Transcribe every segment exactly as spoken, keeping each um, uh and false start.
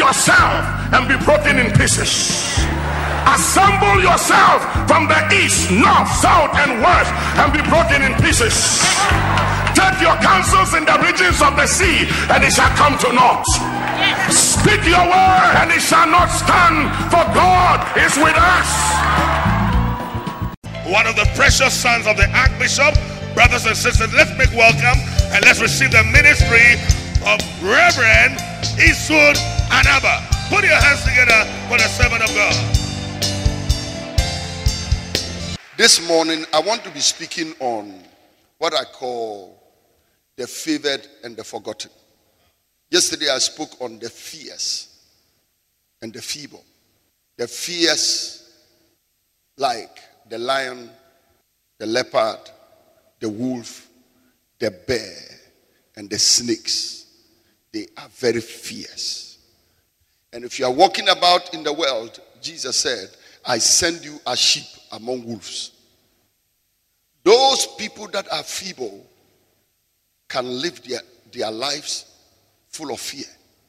yourself and be broken in pieces. Assemble yourself from the east, north, south, and west and be broken in pieces. Take your counsels in the regions of the sea, and it shall come to naught. Speak your word, and it shall not stand, for God is with us. One of the precious sons of the Archbishop, brothers and sisters, let's make welcome and let's receive the ministry of Reverend Eastwood Anaba. Put your hands together for the servant of God. This morning, I want to be speaking on what I call the favored and the forgotten. Yesterday, I spoke on the fierce and the feeble. The fierce, like the lion, the leopard, the wolf, the bear, and the snakes. They are very fierce. And if you are walking about in the world, Jesus said, I send you as sheep among wolves. Those people that are feeble can live their, their lives full of fear.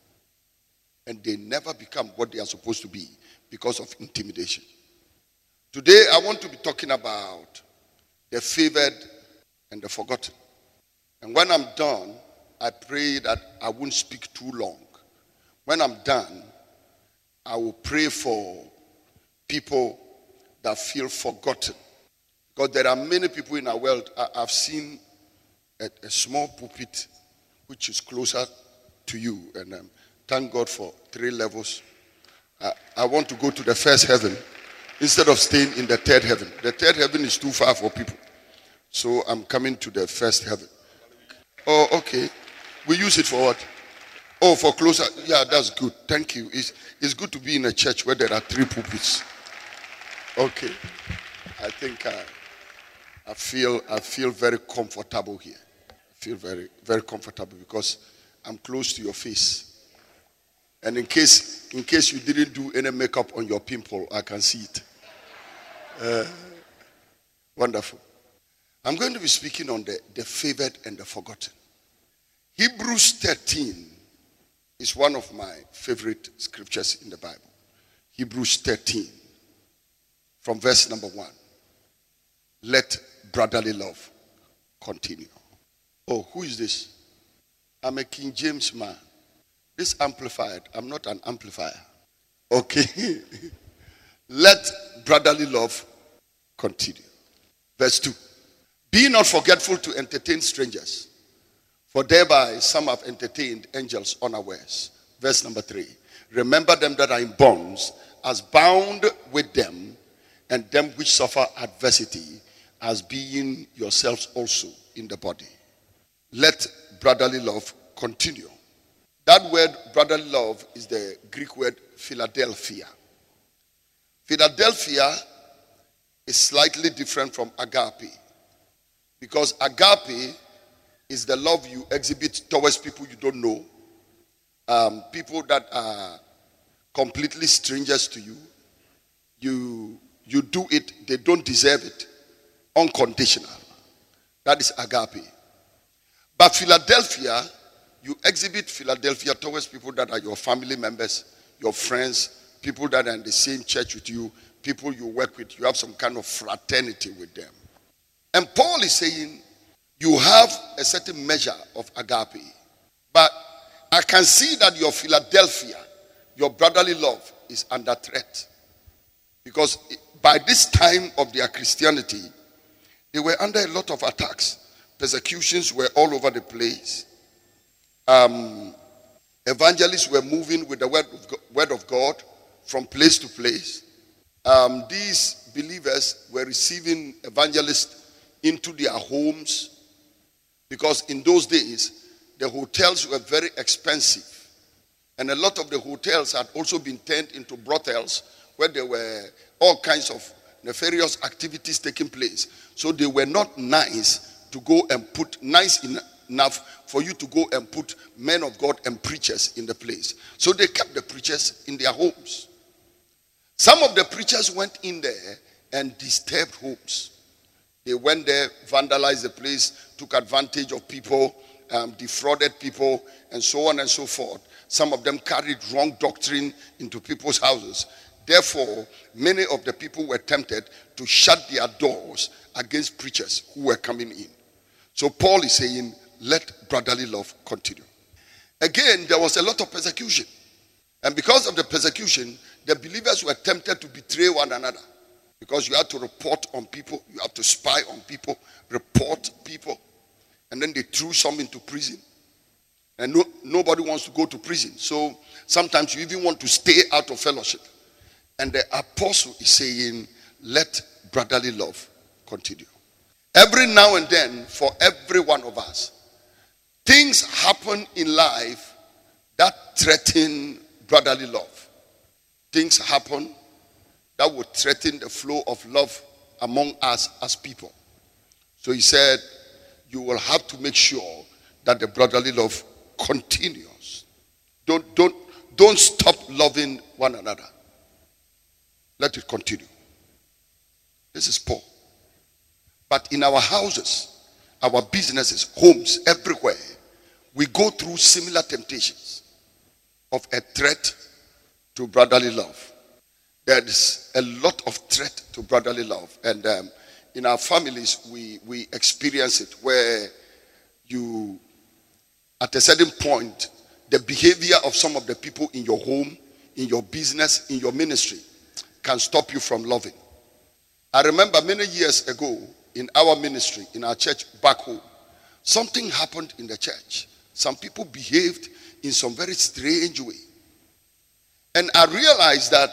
And they never become what they are supposed to be because of intimidation. Today, I want to be talking about the favored and the forgotten. And when I'm done, I pray that I won't speak too long. When I'm done, I will pray for people that feel forgotten. Because there are many people in our world. I, I've seen a, a small pulpit which is closer to you. And um, thank God for three levels. I, I want to go to the first heaven instead of staying in the third heaven. The third heaven is too far for people. So I'm coming to the first heaven. Oh, okay. We use it for what? Oh, for closer. Yeah, that's good. Thank you. It's, it's good to be in a church where there are three pulpits. Okay. I think I, I feel I feel very comfortable here. I feel very, very comfortable because I'm close to your face. And in case in case you didn't do any makeup on your pimple, I can see it. Uh, wonderful. I'm going to be speaking on the, the favored and the forgotten. Hebrews thirteen is one of my favorite scriptures in the Bible. Hebrews thirteen, from verse number one. Let brotherly love continue. Oh, who is this? I'm a King James man. This amplified. I'm not an amplifier. Okay. Let brotherly love continue. Verse two. Be not forgetful to entertain strangers, for thereby some have entertained angels unawares. Verse number three. Remember them that are in bonds, as bound with them, and them which suffer adversity, as being yourselves also in the body. Let brotherly love continue. That word brotherly love is the Greek word Philadelphia. Philadelphia is slightly different from agape, because agape is the love you exhibit towards people you don't know, um, people that are completely strangers to you. You you do it, they don't deserve it, unconditional. That is agape. But Philadelphia, you exhibit Philadelphia towards people that are your family members, your friends, people that are in the same church with you, people you work with. You have some kind of fraternity with them. And Paul is saying, you have a certain measure of agape. But I can see that your Philadelphia, your brotherly love, is under threat. Because by this time of their Christianity, they were under a lot of attacks. Persecutions were all over the place. Um, evangelists were moving with the word of God, word of God from place to place. Um, these believers were receiving evangelists into their homes, because in those days, the hotels were very expensive. And a lot of the hotels had also been turned into brothels, where there were all kinds of nefarious activities taking place. So they were not nice to go and put, nice enough for you to go and put men of God and preachers in the place. So they kept the preachers in their homes. Some of the preachers went in there and disturbed homes. They went there, vandalized the place, took advantage of people, um, defrauded people, and so on and so forth. Some of them carried wrong doctrine into people's houses. Therefore, many of the people were tempted to shut their doors against preachers who were coming in. So Paul is saying, let brotherly love continue. Again, there was a lot of persecution. And because of the persecution, the believers were tempted to betray one another. Because you have to report on people, you have to spy on people, report people. And then they threw some into prison. And no, nobody wants to go to prison. So sometimes you even want to stay out of fellowship. And the apostle is saying, let brotherly love continue. Every now and then, for every one of us, things happen in life that threaten brotherly love. Things happen that would threaten the flow of love among us as people. So he said, you will have to make sure that the brotherly love continues. Don't, don't, don't stop loving one another. Let it continue. This is Paul. But in our houses, our businesses, homes, everywhere, we go through similar temptations of a threat to brotherly love. There is a lot of threat to brotherly love. And um, in our families, we, we experience it where you, at a certain point, the behavior of some of the people in your home, in your business, in your ministry, can stop you from loving. I remember many years ago in our ministry, in our church back home, something happened in the church. Some people behaved in some very strange way. And I realized that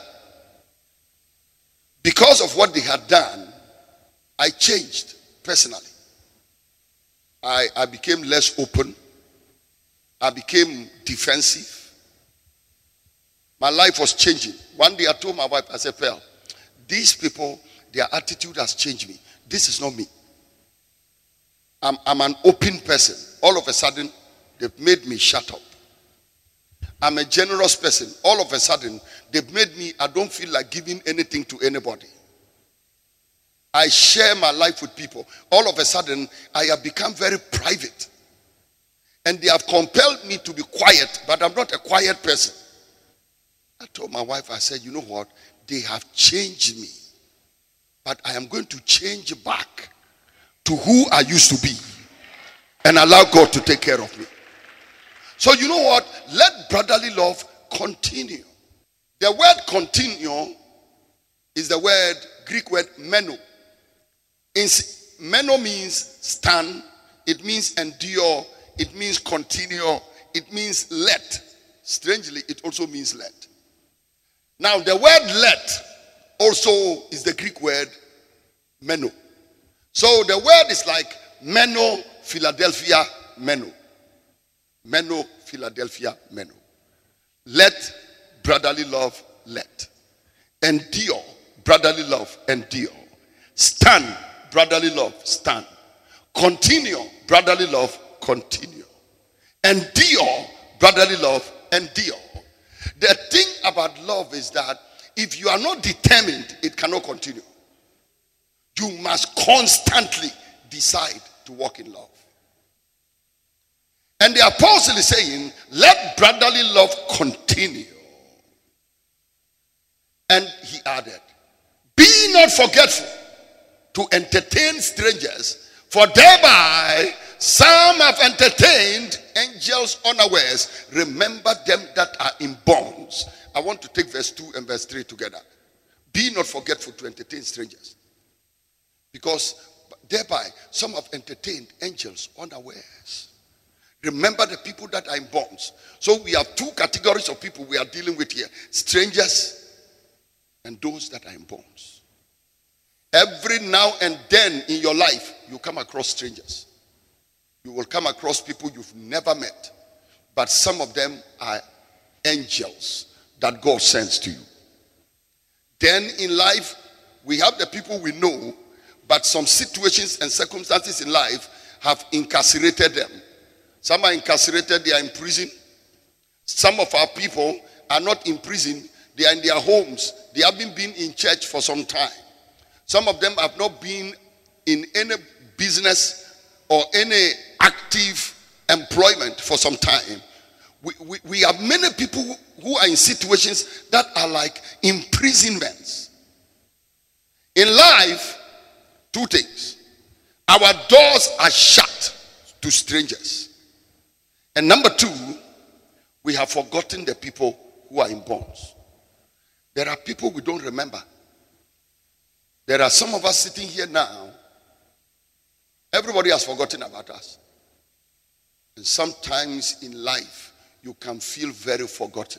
because of what they had done, I changed personally. I, I became less open. I became defensive. My life was changing. One day I told my wife, I said, "Pearl, these people, their attitude has changed me. This is not me. I'm, I'm an open person. All of a sudden, they've made me shut up. I'm a generous person. All of a sudden, they've made me, I don't feel like giving anything to anybody. I share my life with people. All of a sudden, I have become very private. And they have compelled me to be quiet, but I'm not a quiet person." I told my wife, I said, you know what? They have changed me. But I am going to change back to who I used to be and allow God to take care of me. So you know what? Let brotherly love continue. The word continue is the word, Greek word meno. In, meno means stand. It means endure. It means continue. It means let. Strangely, it also means let. Now, the word let also is the Greek word meno. So the word is like meno, Philadelphia, meno. Meno, Philadelphia, meno. Let brotherly love, let. Endure, brotherly love, endure. Stand, brotherly love, stand. Continue, brotherly love, continue. Endure, brotherly love, endure. The thing about love is that if you are not determined, it cannot continue. You must constantly decide to walk in love. And the apostle is saying, let brotherly love continue. And he added, be not forgetful to entertain strangers, for thereby some have entertained angels unawares. Remember them that are in bonds. I want to take verse two and verse three together. Be not forgetful to entertain strangers, because thereby some have entertained angels unawares. Remember the people that are in bonds. So we have two categories of people we are dealing with here: strangers and those that are in bonds. Every now and then in your life, you come across strangers. You will come across people you've never met. But some of them are angels that God sends to you. Then in life, we have the people we know, but some situations and circumstances in life have incarcerated them. Some are incarcerated, they are in prison. Some of our people are not in prison, they are in their homes. They haven't been in church for some time. Some of them have not been in any business or any active employment for some time. we, we, we have many people who, who are in situations that are like imprisonments. In life, two things. Our doors are shut to strangers. And number two, we have forgotten the people who are in bonds. There are people we don't remember. There are some of us sitting here now. Everybody has forgotten about us. And sometimes in life, you can feel very forgotten.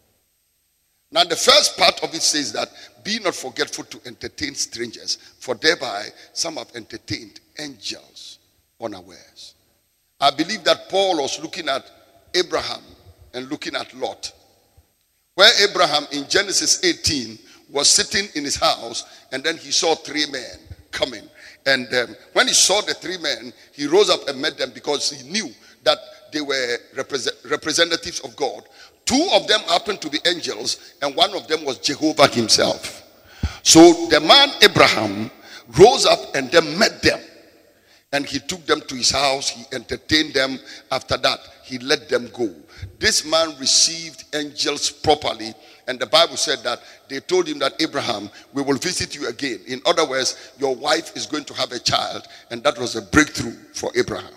Now, the first part of it says that, be not forgetful to entertain strangers, for thereby some have entertained angels unawares. I believe that Paul was looking at Abraham and looking at Lot. Where Abraham in Genesis eighteen was sitting in his house, and then he saw three men coming. And um, when he saw the three men, he rose up and met them because he knew that they were represent- representatives of God. Two of them happened to be angels, and one of them was Jehovah himself. So the man Abraham rose up and then met them. And he took them to his house. He entertained them. After that, he let them go. This man received angels properly. And the Bible said that they told him that, Abraham, we will visit you again. In other words, your wife is going to have a child. And that was a breakthrough for Abraham.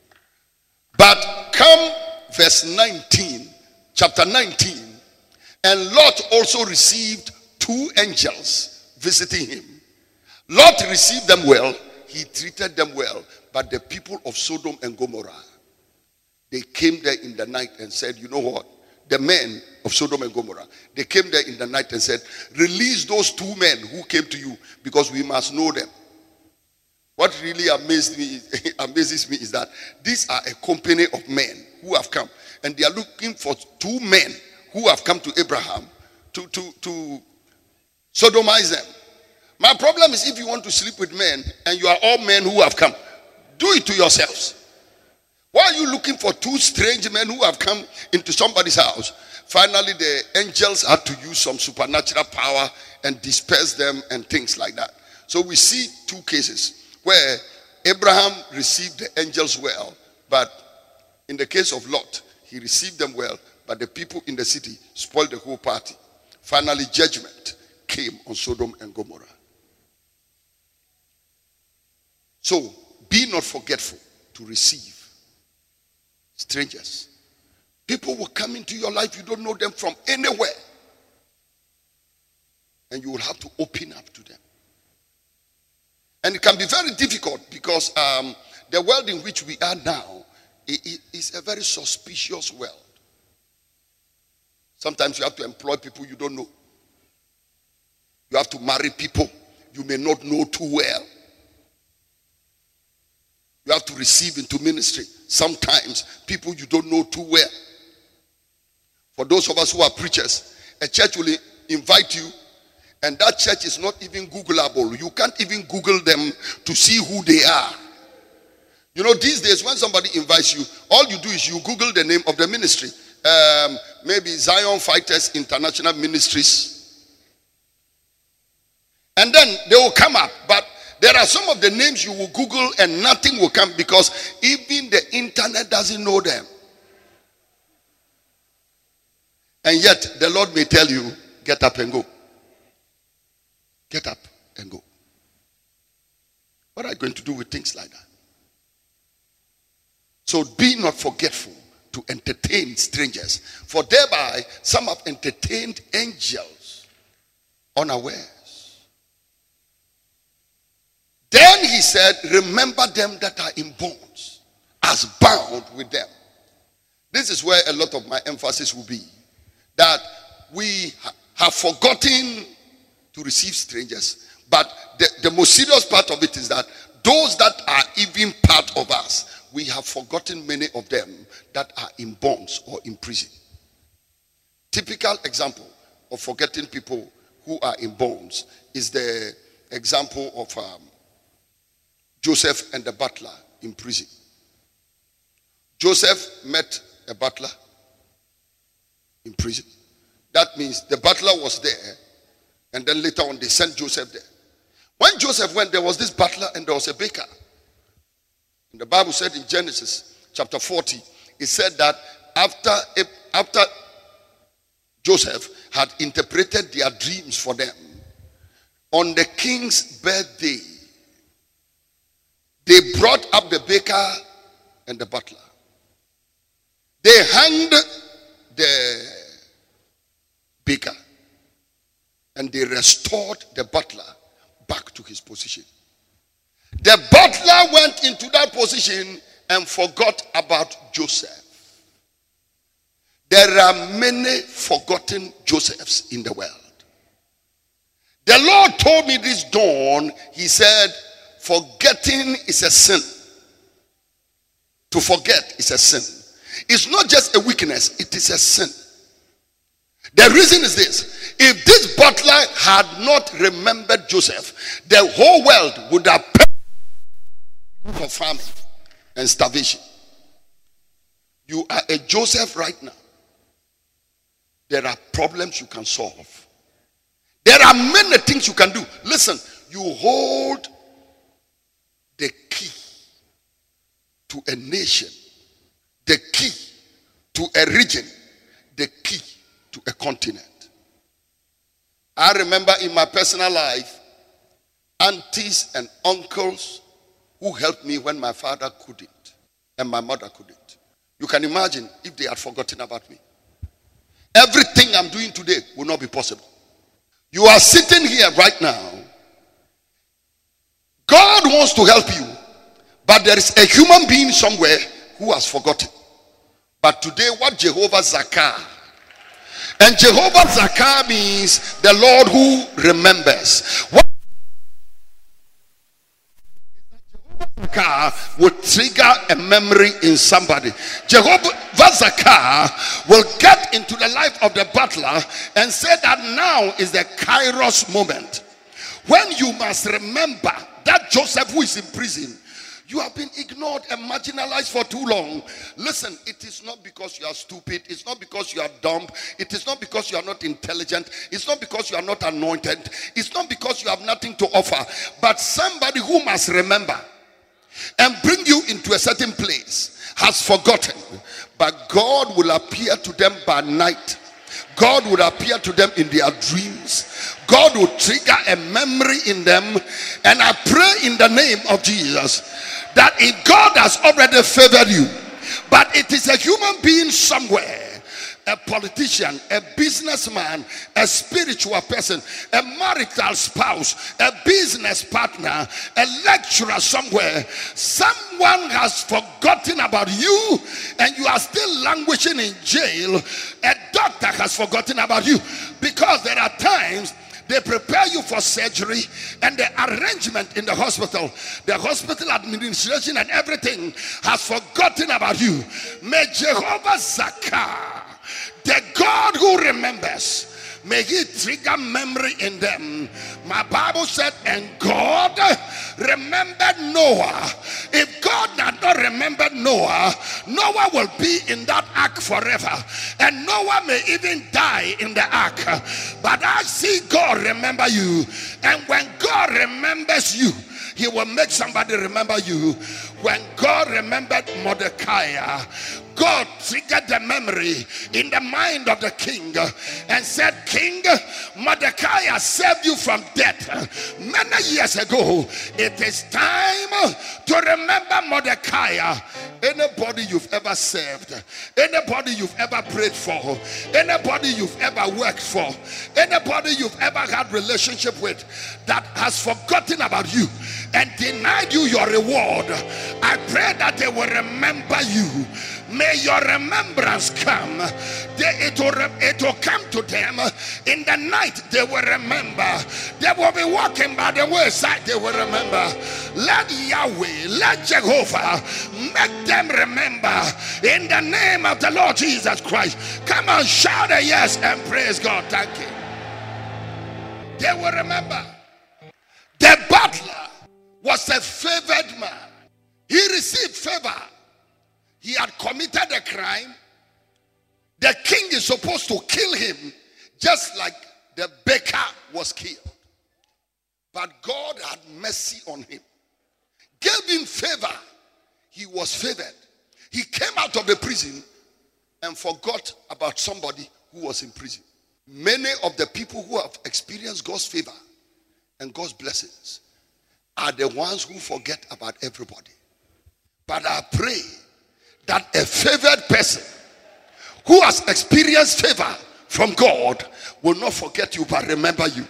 But come verse nineteen, chapter nineteen, and Lot also received two angels visiting him. Lot received them well. He treated them well. But the people of Sodom and Gomorrah, they came there in the night and said, you know what? The men of Sodom and Gomorrah, they came there in the night and said, release those two men who came to you, because we must know them. What really amazed me, amazes me is that these are a company of men who have come, and they are looking for two men who have come to Abraham to, to, to sodomize them. My problem is, if you want to sleep with men and you are all men who have come, do it to yourselves. Why are you looking for two strange men who have come into somebody's house? Finally, the angels had to use some supernatural power and disperse them and things like that. So we see two cases where Abraham received the angels well, but in the case of Lot, he received them well, but the people in the city spoiled the whole party. Finally, judgment came on Sodom and Gomorrah. So, be not forgetful to receive strangers. People will come into your life, you don't know them from anywhere. And you will have to open up to them. And it can be very difficult because um, the world in which we are now is a very suspicious world. Sometimes you have to employ people you don't know. You have to marry people you may not know too well. You have to receive into ministry sometimes people you don't know too well. For those of us who are preachers, a church will invite you, and that church is not even Googleable. You can't even Google them to see who they are. You know, these days when somebody invites you, all you do is you Google the name of the ministry. Um, maybe Zion Fighters International Ministries. And then they will come up. But there are some of the names you will Google and nothing will come, because even the internet doesn't know them. And yet the Lord may tell you, get up and go. Get up and go. What are you going to do with things like that? So be not forgetful to entertain strangers, for thereby some have entertained angels unawares. Then he said, remember them that are in bonds, as bound with them. This is where a lot of my emphasis will be. That we ha- have forgotten to receive strangers. But the, the most serious part of it is that those that are even part of us, we have forgotten many of them that are in bonds or in prison. Typical example of forgetting people who are in bonds is the example of um, Joseph and the butler in prison. Joseph met a butler in prison. That means the butler was there, and then later on they sent Joseph there. When Joseph went, there was this butler and there was a baker. And the Bible said in Genesis chapter forty, it said that after, after Joseph had interpreted their dreams for them, on the king's birthday, they brought up the baker and the butler. They hanged the baker and they restored the butler back to his position. The butler went into that position and forgot about Joseph. There are many forgotten Josephs in the world. The Lord told me this dawn, he said, forgetting is a sin. To forget is a sin. It's not just a weakness, it is a sin. The reason is this: if this butler had not remembered Joseph, the whole world would have perished for famine and starvation. You are a Joseph right now. There are problems you can solve. There are many things you can do. Listen, you hold the key to a nation, the key to a region, the key to a continent. I remember in my personal life, aunties and uncles who helped me when my father couldn't and my mother couldn't. You can imagine if they had forgotten about me. Everything I'm doing today will not be possible. You are sitting here right now. God wants to help you, but there is a human being somewhere who has forgotten. But today, what Jehovah Zakah, and Jehovah Zakah means the Lord who remembers. What Zakah will trigger a memory in somebody. Jehovah Zakah will get into the life of the butler and say that now is the Kairos moment when you must remember that Joseph who is in prison. You have been ignored and marginalized for too long. Listen, it is not because you are stupid. It's not because you are dumb. It is not because you are not intelligent. It's not because you are not anointed. It's not because you have nothing to offer. But somebody who must remember and bring you into a certain place has forgotten. But God will appear to them by night. God will appear to them in their dreams. God will trigger a memory in them. And I pray in the name of Jesus that if God has already favored you, but it is a human being somewhere, a politician, a businessman, a spiritual person, a marital spouse, a business partner, a lecturer somewhere, someone has forgotten about you and you are still languishing in jail. A doctor has forgotten about you, because there are times they prepare you for surgery and the arrangement in the hospital, the hospital administration and everything has forgotten about you. May Jehovah Zakah, the God who remembers, may he trigger memory in them. My Bible said, and God remembered Noah. If God had not remembered Noah, Noah will be in that ark forever, and Noah may even die in the ark. But I see God remember you, and when God remembers you, he will make somebody remember you. When God remembered Mordecai, God triggered the memory in the mind of the king and said, King, Mordecai has saved you from death many years ago. It is time to remember Mordecai. Anybody you've ever served, anybody you've ever prayed for, anybody you've ever worked for, anybody you've ever had relationship with that has forgotten about you and denied you your reward, I pray that they will remember you. May your remembrance come. They, it, will, it will come to them in the night. They will remember. They will be walking by the wayside. They will remember. Let Yahweh, let Jehovah make them remember in the name of the Lord Jesus Christ. Come on, shout a yes and praise God. Thank you. They will remember. The butler was a favored man. He received favor. He had committed a crime. The king is supposed to kill him, just like the baker was killed. But God had mercy on him, gave him favor. He was favored. He came out of the prison and forgot about somebody who was in prison. Many of the people who have experienced God's favor and God's blessings are the ones who forget about everybody. But I pray that a favored person who has experienced favor from God will not forget you but remember you.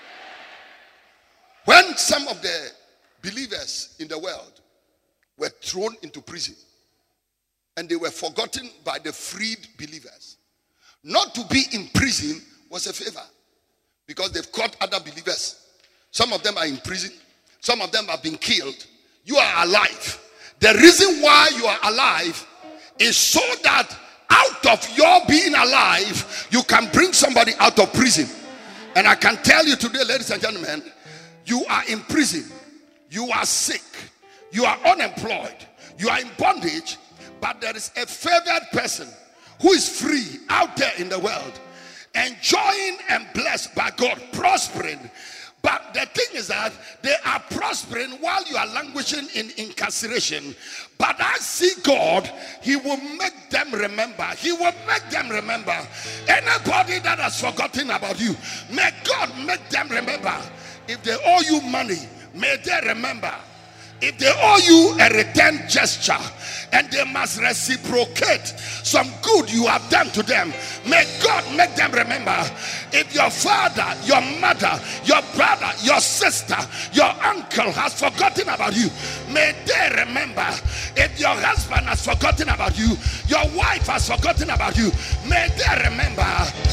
When some of the believers in the world were thrown into prison and they were forgotten by the freed believers, not to be in prison was a favor because they've caught other believers. Some of them are in prison. Some of them have been killed. You are alive. The reason why you are alive is so that out of your being alive, you can bring somebody out of prison. And I can tell you today, ladies and gentlemen, you are in prison. You are sick. You are unemployed. You are in bondage. But there is a favored person who is free out there in the world, enjoying and blessed by God, prospering. But the thing is that they are prospering while you are languishing in incarceration. But I see God, He will make them remember. He will make them remember. Anybody that has forgotten about you, may God make them remember. If they owe you money, may they remember. If they owe you a return gesture and they must reciprocate some good you have done to them, may God make them remember. If your father, your mother, your brother, your sister, your uncle has forgotten about you, may they remember. If your husband has forgotten about you, your wife has forgotten about you, may they remember.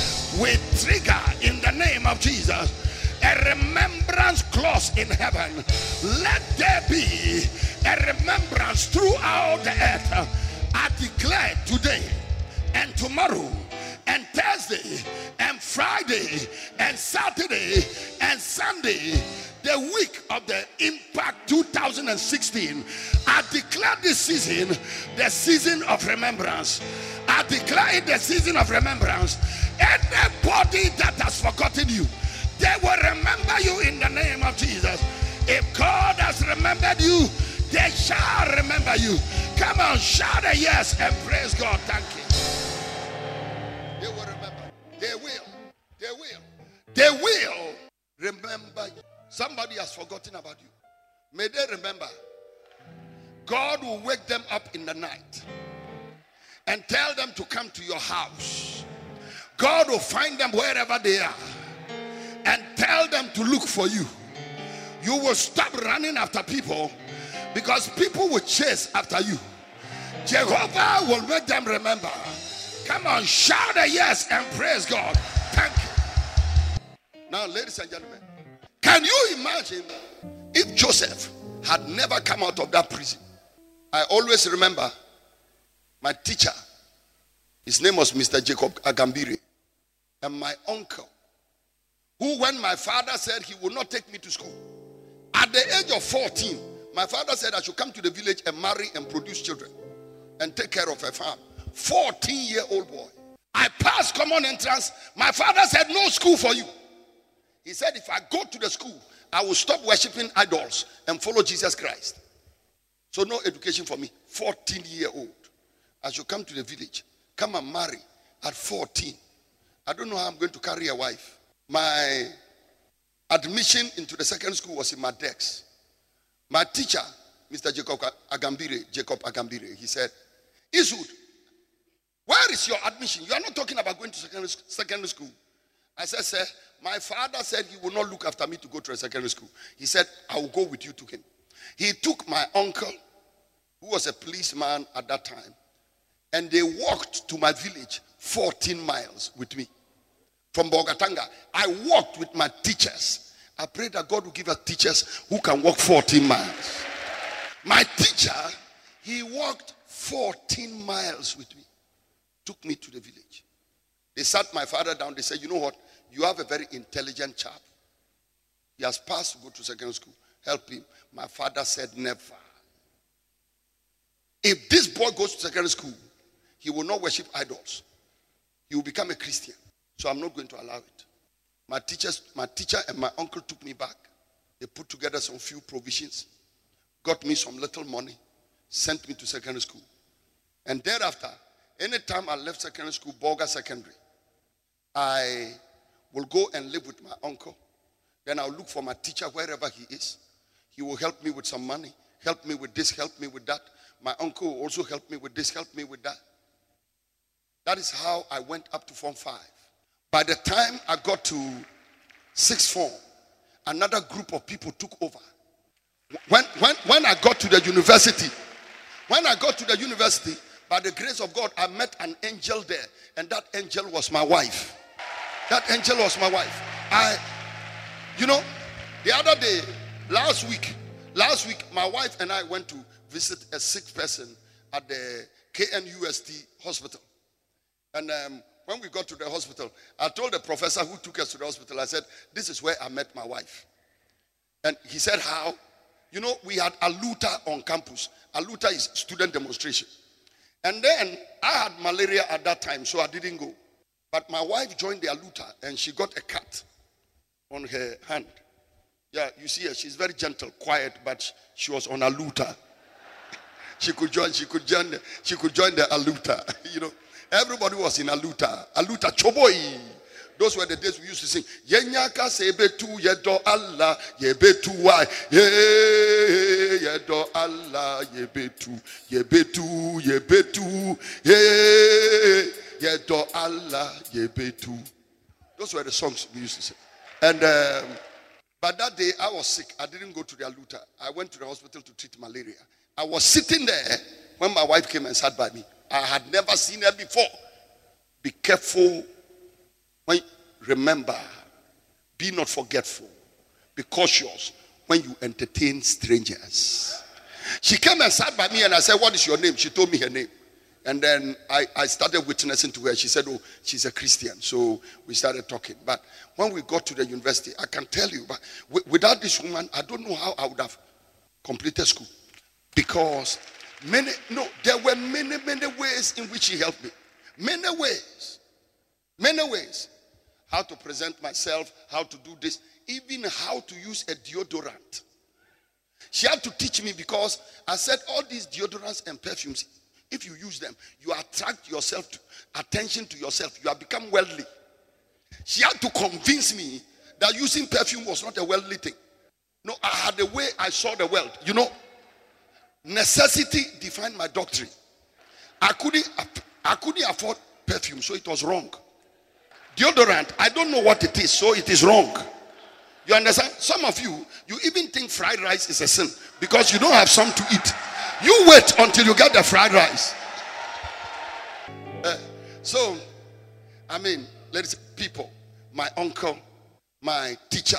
We trigger in the name of Jesus a remembrance clause in heaven. Let there be a remembrance throughout the earth. I declare today and tomorrow and Thursday and Friday and Saturday and Sunday, the week of the Impact two thousand sixteen, I declare this season the season of remembrance. I declare it the season of remembrance. Anybody that has forgotten you, they will remember you in the name of Jesus. If God has remembered you, they shall remember you. Come on, shout a yes and praise God. Thank you. They will remember. They will. They will. They will remember you. Somebody has forgotten about you. May they remember. God will wake them up in the night and tell them to come to your house. God will find them wherever they are and tell them to look for you. You will stop running after people because people will chase after you. Jehovah will make them remember. Come on, shout a yes and praise God. Thank you. Now, ladies and gentlemen, can you imagine if Joseph had never come out of that prison? I always remember my teacher. His name was Mister Jacob Agambire. And my uncle, who when my father said he would not take me to school, at the age of fourteen, my father said I should come to the village and marry and produce children and take care of a farm. fourteen year old boy. I passed common entrance. My father said no school for you. He said if I go to the school, I will stop worshiping idols and follow Jesus Christ. So no education for me. fourteen year old. I should come to the village, come and marry at fourteen. I don't know how I'm going to carry a wife. My admission into the second school was in my desk. My teacher, Mister Jacob Agambire, Jacob Agambire, he said, Isud, where is your admission? You are not talking about going to secondary, secondary school. I said, sir, my father said he will not look after me to go to a secondary school. He said, I will go with you to him. He took my uncle, who was a policeman at that time, and they walked to my village fourteen miles with me. From Bogatanga, I walked with my teachers. I pray that God will give us teachers who can walk fourteen miles. My teacher, he walked fourteen miles with me. Took me to the village. They sat my father down. They said, you know what? You have a very intelligent chap. He has passed to go to secondary school. Help him. My father said, never. If this boy goes to secondary school, he will not worship idols. He will become a Christian. So I'm not going to allow it. My teachers, my teacher and my uncle took me back. They put together some few provisions, got me some little money, sent me to secondary school. And thereafter, anytime I left secondary school, Bolga Secondary, I will go and live with my uncle. Then I'll look for my teacher wherever he is. He will help me with some money, help me with this, help me with that. My uncle will also help me with this, help me with that. That is how I went up to Form five. By the time I got to sixth form, another group of people took over. When, when, when I got to the university, when I got to the university, by the grace of God, I met an angel there. And that angel was my wife. That angel was my wife. I, you know, the other day, last week, last week, my wife and I went to visit a sick person at the K N U S T hospital. And um, when we got to the hospital, I told the professor who took us to the hospital, I said, this is where I met my wife. And he said, how? You know, we had Aluta on campus. Aluta is student demonstration. And then I had malaria at that time, so I didn't go. But my wife joined the Aluta and she got a cut on her hand. Yeah, you see her, she's very gentle, quiet, but she was on Aluta. She could join, she could join, the, she could join the Aluta. You know, everybody was in Aluta. Aluta Choboi. Those were the days we used to sing. Yenyaka sebetu yedo Allah yebetu wa ye yedo Allah yebetu yebetu yebetu ye yedo Allah yebetu. Those were the songs we used to sing. And um, but that day I was sick. I didn't go to the Aluta. I went to the hospital to treat malaria. I was sitting there when my wife came and sat by me. I had never seen her before. Be careful. When, remember, be not forgetful. Be cautious when you entertain strangers. She came and sat by me and I said, what is your name? She told me her name. And then I, I started witnessing to her. She said, oh, she's a Christian. So we started talking. But when we got to the university, I can tell you, but w- without this woman, I don't know how I would have completed school. Because many, no, there were many, many ways in which she helped me. Many ways. Many ways. How to present myself, how to do this, even how to use a deodorant. She had to teach me because I said all these deodorants and perfumes, if you use them, you attract yourself to attention to yourself. You have become worldly. She had to convince me that using perfume was not a worldly thing. No, I had a way I saw the world. You know, necessity defined my doctrine. I couldn't, I couldn't afford perfume, so it was wrong. Deodorant, I don't know what it is, so it is wrong. You understand? Some of you, you even think fried rice is a sin because you don't have some to eat. You wait until you get the fried rice. Uh, so, I mean, ladies, people, my uncle, my teacher,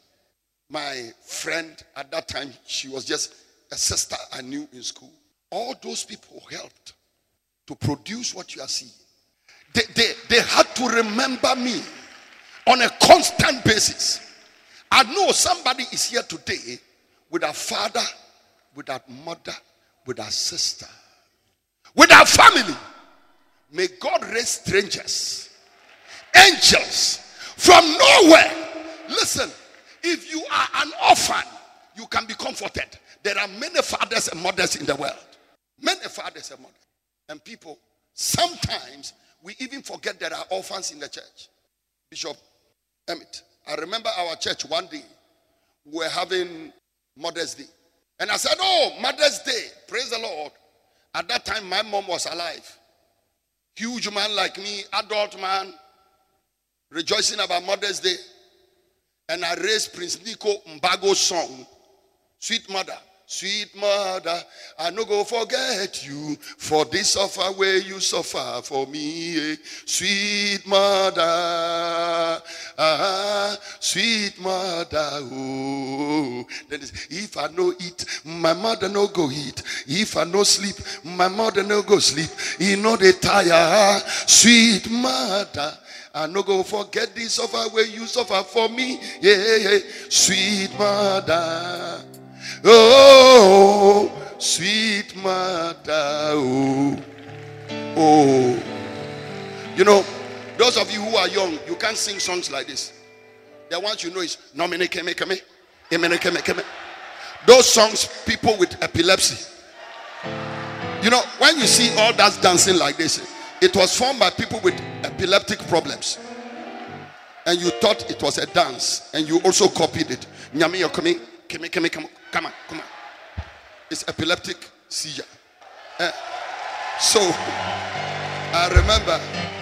my friend, at that time, she was just a sister I knew in school. All those people helped to produce what you are seeing. They, they, they had to remember me on a constant basis. I know somebody is here today with a father, with a mother, with a sister, with a family. May God raise strangers, angels from nowhere. Listen, if you are an orphan, you can be comforted. There are many fathers and mothers in the world. Many fathers and mothers. And people, sometimes we even forget there are orphans in the church. Bishop Emmett, I remember our church one day, we were having Mother's Day. And I said, oh, Mother's Day, praise the Lord. At that time, my mom was alive. Huge man like me, adult man, rejoicing about Mother's Day. And I raised Prince Nico Mbago's song, Sweet Mother. Sweet mother, I no go forget you for this suffer where you suffer for me. Sweet mother, ah, sweet mother, oh. Then if I no eat, my mother no go eat. If I no sleep, my mother no go sleep. You know they tire, sweet mother. I no go forget this suffer where you suffer for me. Yeah, yeah. Sweet mother. Oh, sweet mother, oh, oh. You know, those of you who are young, you can't sing songs like this. The ones you know is Nomine Keme Keme, Emene Keme Keme. Those songs, people with epilepsy. You know, when you see all that dancing like this, It was formed by people with epileptic problems. And you thought it was a dance, and you also copied it. Nyami, you're coming. Come, come, come, come on, come on. It's epileptic seizure. Uh, so, I remember.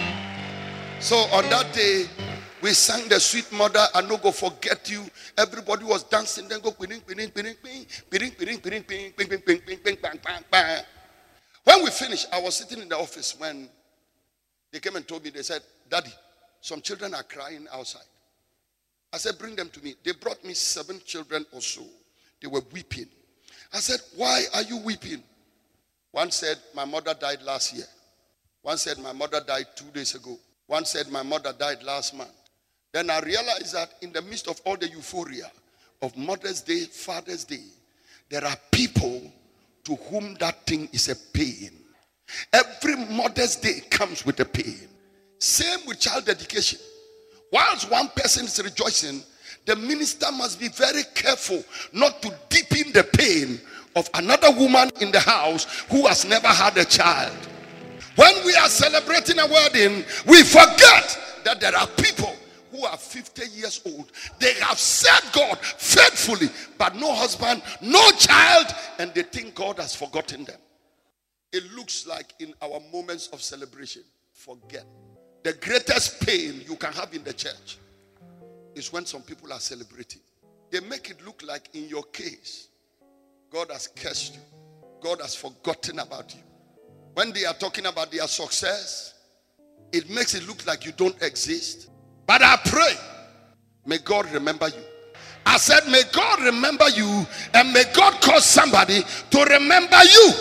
So, on that day, we sang the Sweet Mother, I no go forget you. Everybody was dancing, then go ping, ping, ping, ping, ping, ping, ping, ping, ping, ping, ping, ping, ping, ping, bang, bang, bang. When we finished, I was sitting in the office when they came and told me, they said, Daddy, some children are crying outside. I said, bring them to me. They brought me seven children or so. They were weeping. I said, why are you weeping? One said, my mother died last year. One said, my mother died two days ago. One said, my mother died last month. Then I realized that in the midst of all the euphoria of Mother's Day, Father's Day, there are people to whom that thing is a pain. Every Mother's Day comes with a pain. Same with child dedication. Whilst one person is rejoicing, the minister must be very careful not to deepen the pain of another woman in the house who has never had a child. When we are celebrating a wedding, we forget that there are people who are fifty years old. They have served God faithfully, but no husband, no child, and they think God has forgotten them. It looks like in our moments of celebration, forget. The greatest pain you can have in the church is when some people are celebrating. They make it look like in your case, God has cursed you. God has forgotten about you. When they are talking about their success, it makes it look like you don't exist. But I pray, may God remember you. I said, may God remember you, and may God cause somebody to remember you.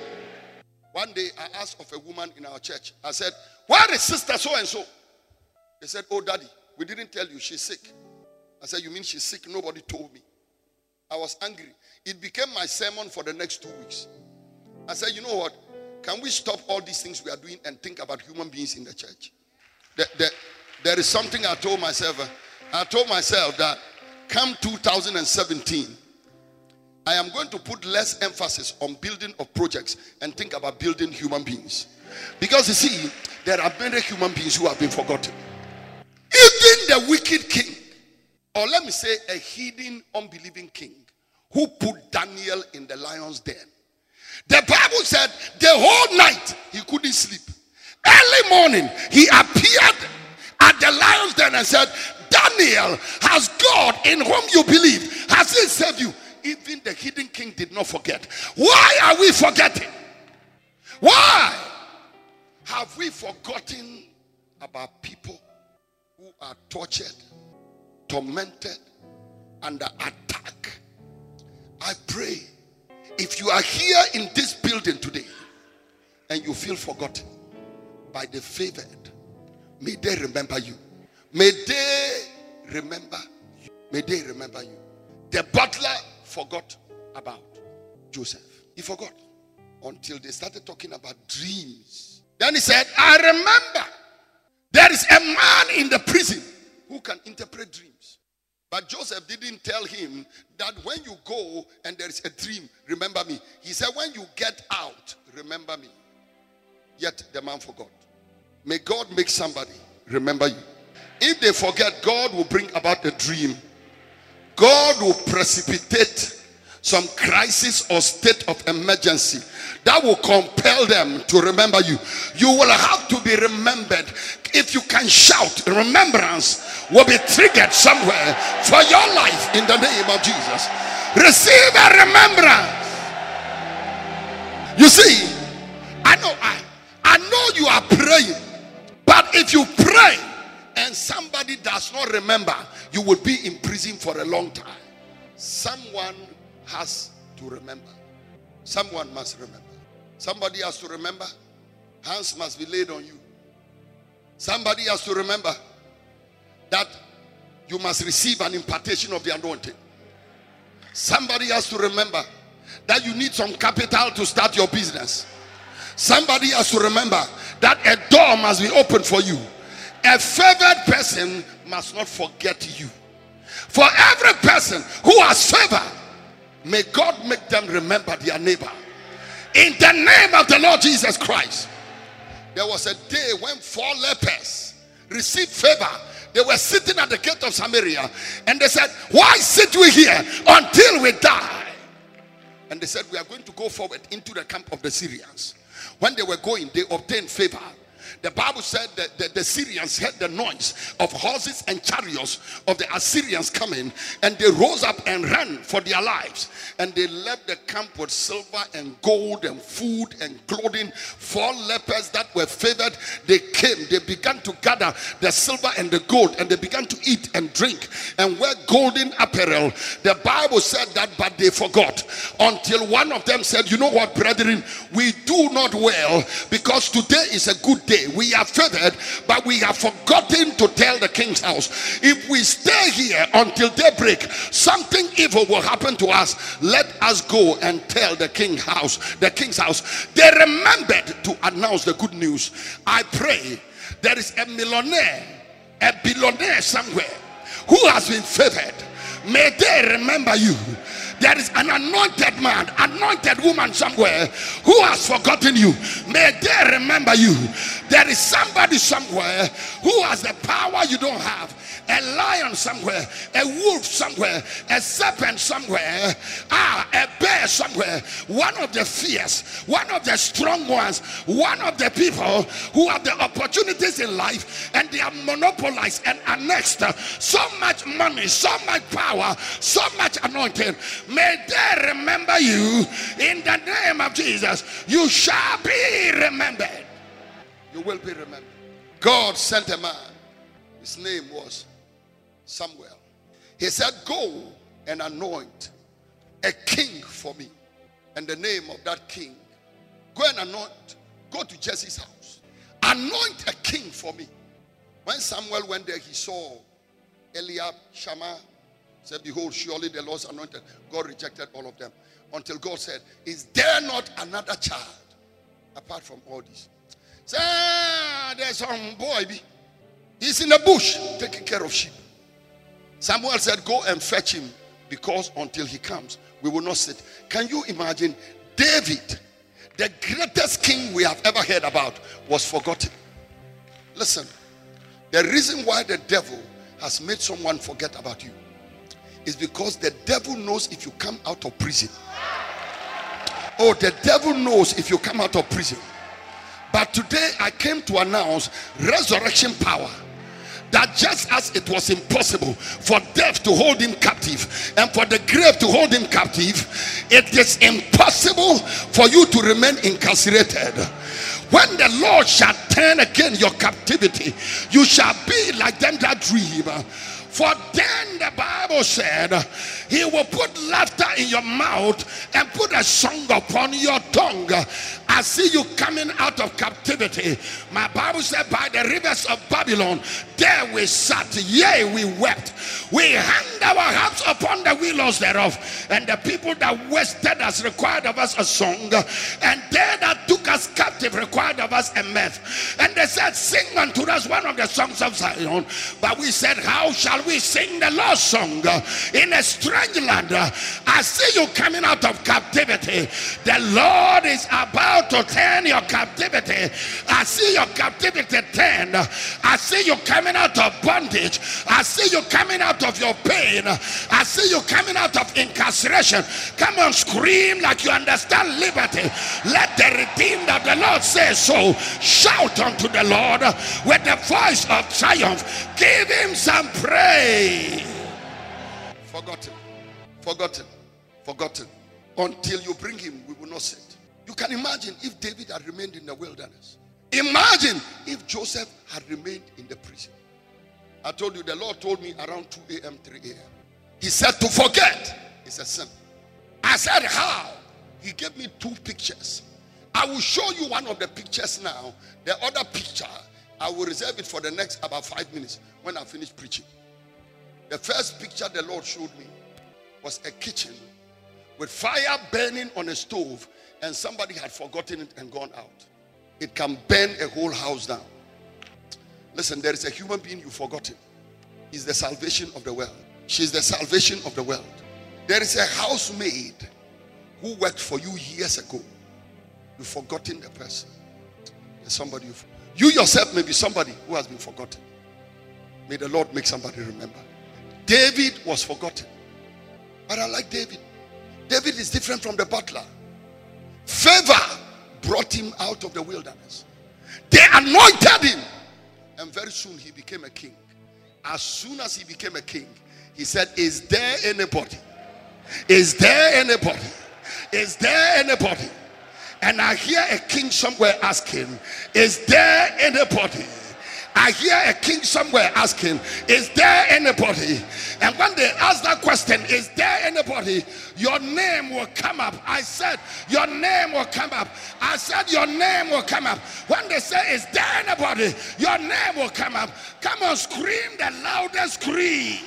One day I asked of a woman in our church, I said, where is sister so and so? They said, oh daddy, we didn't tell you, she's sick. I said, you mean she's sick? Nobody told me. I was angry. It became my sermon for the next two weeks. I said, you know what? Can we stop all these things we are doing and think about human beings in the church? The, the, there is something I told myself. Uh, I told myself that come two thousand seventeen, I am going to put less emphasis on building of projects and think about building human beings. Because you see, there are many human beings who have been forgotten. Even the wicked king, or let me say a hidden, unbelieving king, who put Daniel in the lion's den. The Bible said the whole night he couldn't sleep. Early morning, he appeared at the lion's den and said, Daniel, has God in whom you believe, has he saved you? Even the hidden king did not forget. Why are we forgetting? Why have we forgotten about people who are tortured, tormented, under attack? I pray, if you are here in this building today and you feel forgotten by the favored, may they remember you. May they remember you. May they remember you. The butler forgot about Joseph. He forgot until they started talking about dreams. Then he said, I remember there is a man in the prison who can interpret dreams. But Joseph didn't tell him that when you go and there is a dream, remember me. He said, when you get out, remember me. Yet the man forgot. May God make somebody remember you. If they forget, God will bring about a dream. God will precipitate some crisis or state of emergency that will compel them to remember you. You will have to be remembered. If you can shout, remembrance will be triggered somewhere for your life in the name of Jesus. Receive a remembrance. You see, I know I, I know you are praying, but if you pray and somebody does not remember, you will be in prison for a long time. Someone has to remember. Someone must remember. Somebody has to remember. Hands must be laid on you. Somebody has to remember that you must receive an impartation of the anointing. Somebody has to remember that you need some capital to start your business. Somebody has to remember that a door must be opened for you. A favored person must not forget you. For every person who has favor, may God make them remember their neighbor. In the name of the Lord Jesus Christ. there was a day when four lepers received favor. They were sitting at the gate of Samaria, and they said, why sit we here until we die? And they said, we are going to go forward into the camp of the Syrians. When they were going, they obtained favor. The Bible said that the, the Syrians heard the noise of horses and chariots of the Assyrians coming, and they rose up and ran for their lives. And they left the camp with silver and gold and food and clothing. Four lepers that were favored, they came. They began to gather the silver and the gold, and they began to eat and drink and wear golden apparel. The Bible said that, but they forgot, until one of them said, you know what, brethren, we do not well, because today is a good day. We are favored, but we have forgotten to tell the king's house, if we stay here until daybreak, something evil will happen to us. Let us go and tell the king's house, the king's house. They remembered to announce the good news. I pray there is a millionaire, a billionaire somewhere who has been favored. May they remember you. There is an anointed man, anointed woman somewhere who has forgotten you. May they remember you. There is somebody somewhere who has the power you don't have. A lion somewhere, a wolf somewhere, a serpent somewhere, ah, a bear somewhere. One of the fierce, one of the strong ones, one of the people who have the opportunities in life, and they have monopolized and annexed so much money, so much power, so much anointing. May they remember you in the name of Jesus. You shall be remembered. You will be remembered. God sent a man. His name was Samuel. He said, go and anoint a king for me. And the name of that king, go and anoint, go to Jesse's house. Anoint a king for me. When Samuel went there, he saw Eliab, Shammah. Said, behold, surely the Lord's anointed. God rejected all of them. Until God said, is there not another child apart from all these? Say, ah, there's some boy. He's in the bush taking care of sheep. Samuel said, go and fetch him, because until he comes, we will not sit. Can you imagine? David, the greatest king we have ever heard about, was forgotten. Listen, the reason why the devil has made someone forget about you is because the devil knows if you come out of prison. Oh, the devil knows if you come out of prison. But today I came to announce resurrection power. That just as it was impossible for death to hold him captive and for the grave to hold him captive, it is impossible for you to remain incarcerated. When the Lord shall turn again your captivity, you shall be like them that dream. For then the Bible said, he will put laughter in your mouth and put a song upon your tongue. I see you coming out of captivity. My Bible said, by the rivers of Babylon, there we sat, yea, we wept. We hanged our harps upon the willows thereof. And the people that wasted us required of us a song. And they that took us captive required of us a mirth. And they said, sing unto us one of the songs of Zion. But we said, how shall we sing the Lord's song in a strange land? I see you coming out of captivity. The Lord is about to turn your captivity. I see your captivity turned. I see you coming out of bondage. I see you coming out of your pain. I see you coming out of incarceration. Come on, scream like you understand liberty. Let the redeemed of the Lord say so. Shout unto the Lord with the voice of triumph. Give him some praise. Forgotten, forgotten, forgotten. Until you bring him, we will not sit. You can imagine if David had remained in the wilderness. Imagine if Joseph had remained in the prison. I told you, the Lord told me around two a m, three a m He said to forget is a sin. I said how? He gave me two pictures. I will show you one of the pictures now. The other picture, I will reserve it for the next about five minutes when I finish preaching. The first picture the Lord showed me was a kitchen with fire burning on a stove, and somebody had forgotten it and gone out. It can burn a whole house down. Listen, there is a human being you've forgotten. He's the salvation of the world. She's the salvation of the world. There is a housemaid who worked for you years ago. You've forgotten the person. There's somebody you, you yourself may be somebody who has been forgotten. May the Lord make somebody remember. David was forgotten. But I like David. David is different from the butler. Favor brought him out of the wilderness. They anointed him. And very soon he became a king. As soon as he became a king, he said, is there anybody? Is there anybody? Is there anybody? And I hear a king somewhere asking, is there anybody? I hear a king somewhere asking, is there anybody? And when they ask that question, is there anybody? Your name will come up. I said, your name will come up. I said, your name will come up. When they say, is there anybody? Your name will come up. Come on, scream the loudest scream.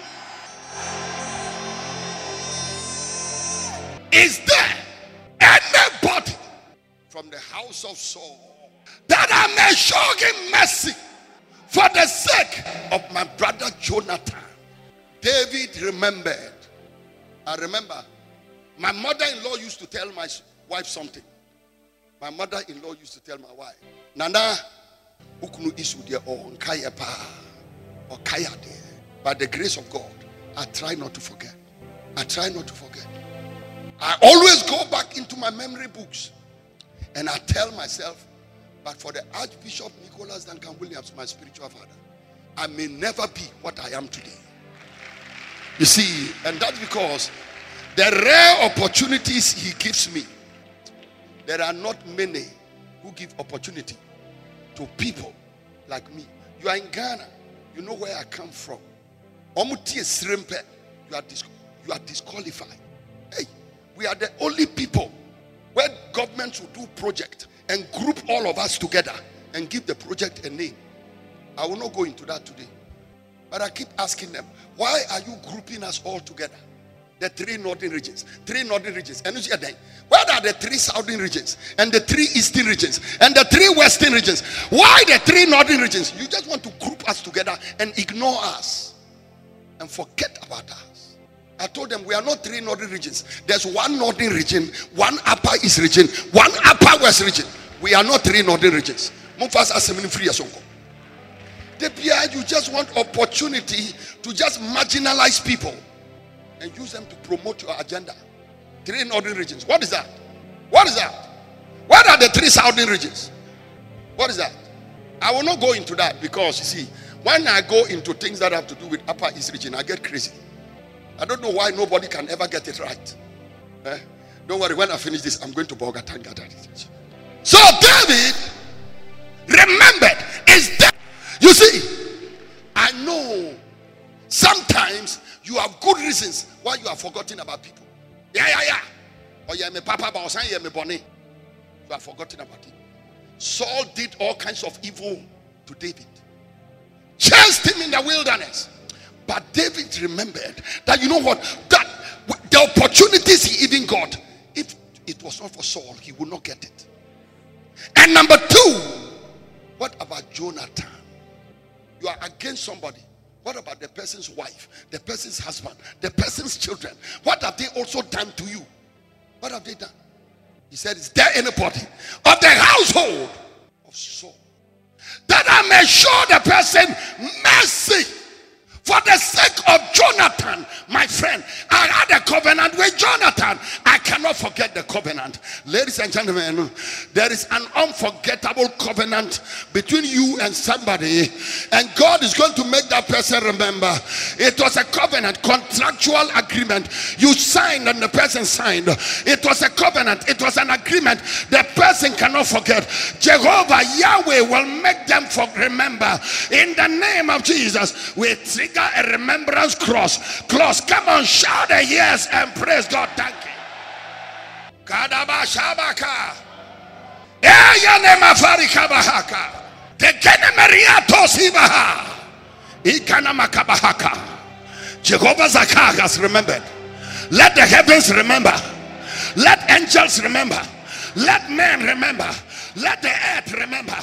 Is there anybody from the house of Saul that I may show him mercy for the sake of my brother Jonathan? David remembered. I remember my mother-in-law used to tell my wife something. My mother-in-law used to tell my wife, Nana, ukunu isu dia o nkaya pa or kaya de. By the grace of God, I try not to forget. I try not to forget. I always go back into my memory books and I tell myself, but for the Archbishop Nicholas Duncan Williams, my spiritual father, I may never be what I am today. You see, and that's because the rare opportunities he gives me, there are not many who give opportunity to people like me. You are in Ghana, you know where I come from. Omutie Srimpe, you are dis- you are disqualified. Hey, we are the only people where governments will do project and group all of us together and give the project a name. I will not go into that today. But I keep asking them, why are you grouping us all together? The three northern regions. Three northern regions. And where are the three southern regions? And the three eastern regions? And the three western regions? Why the three northern regions? You just want to group us together and ignore us. And forget about us. I told them we are not three northern regions. There's one northern region, one upper east region, one upper west region. We are not three northern regions. You just want opportunity to just marginalize people and use them to promote your agenda. Three northern regions. What is that? What is that? What are the three southern regions? What is that? I will not go into that because you see, when I go into things that have to do with upper east region, I get crazy. I don't know why nobody can ever get it right. Eh? Don't worry, when I finish this, I'm going to Bogota. So David remembered, is that, you see, I know sometimes you have good reasons why you are forgotten about people. Yeah, yeah, yeah. Or you are my papa, but you are my bonnie. You are forgotten about him. Saul did all kinds of evil to David. Chased him in the wilderness. But David remembered that, you know what, that the opportunities he even got, if it was not for Saul, he would not get it. And number two, what about Jonathan? You are against somebody. What about the person's wife, the person's husband, the person's children? What have they also done to you? What have they done? He said, is there anybody of the household of Saul that I may show the person mercy for the sake of Jonathan, my friend? I had a covenant with Jonathan. I cannot forget the covenant. Ladies and gentlemen, there is an unforgettable covenant between you and somebody, and God is going to make that person remember. It was a covenant, contractual agreement. You signed and the person signed. It was a covenant. It was an agreement. The person cannot forget. Jehovah Yahweh will make them for remember. In the name of Jesus, we trigger a remembrance cross. Cross. Come on, shout a yes and praise God. Thank you. Kadaba Shabaka. Eyane Mafari Kabahaka. Tekene Mariato Sibaha. Ikana Makabahaka. Jehovah Zakah has remembered. Let the heavens remember. Let angels remember. Let men remember. Let the earth remember